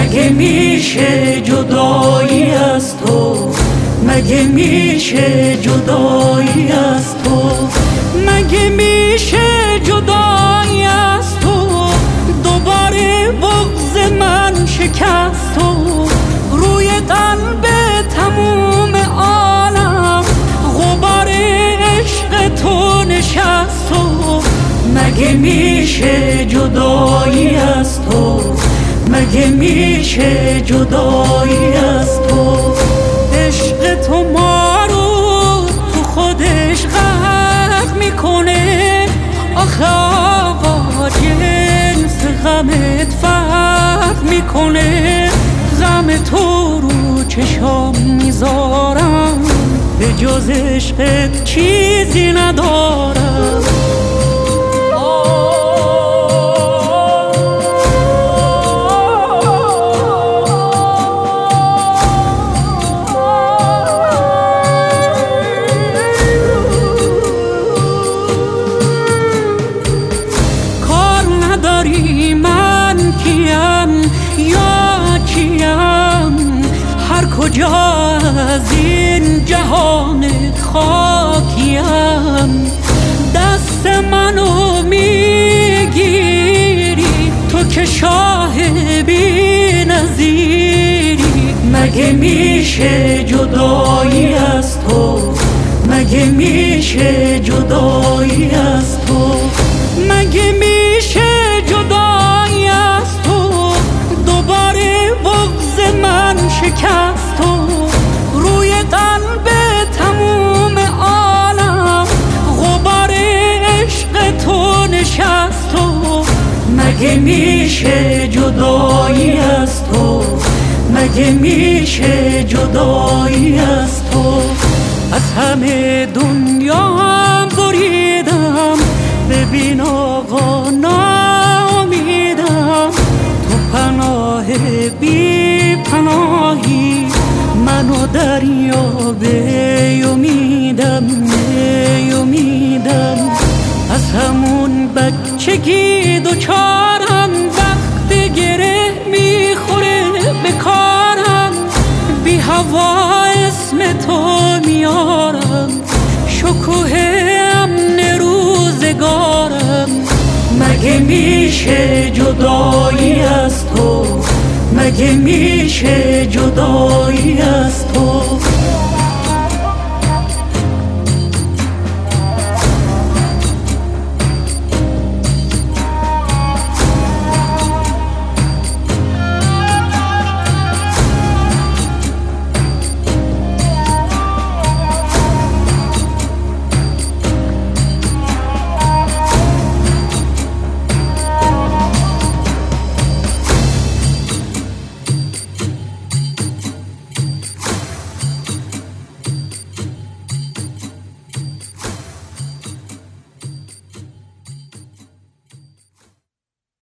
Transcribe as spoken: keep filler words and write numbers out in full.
مگه میشه جدایی از تو، مگه میشه جدایی از تو، مگه میشه جدایی از تو، دوباره بغض من شکست تو، روی قلب تموم عالم غبار عشق تو نشست تو، مگه میشه جدایی از تو، مگه میشه جدایی از تو. عشق تو ما رو تو خودش غرق میکنه، آخه آقا جنس غمت فرق میکنه، غم تو رو چشام میذارم، به جز عشقت چیزی ندارم. کجا از این جهان خاکیم، دست منو میگیری تو که شاه بی نظیری، مگه میشه جدایی از تو، مگه میشه جدایی از تو، مگه میشه جدایی از تو، دوباره بغض من شکست تو، روی قلب تموم عالم غبار عشق تو نشست تو، مگه میشه جدایی از تو، مگه میشه جدایی از تو. از همه دنیا هم بریدم، ببین آقا ناامیدم، تو پناه بی پناهی، منو دریا به امیدم به امیدم، از همون بچگی دوچارم، وقت گره میخوره به کارم، بی هوا اسم تو میارم، شکوه امن روزگارم، مگه میشه جدایی از تو، مگه میشه جدایی از تو.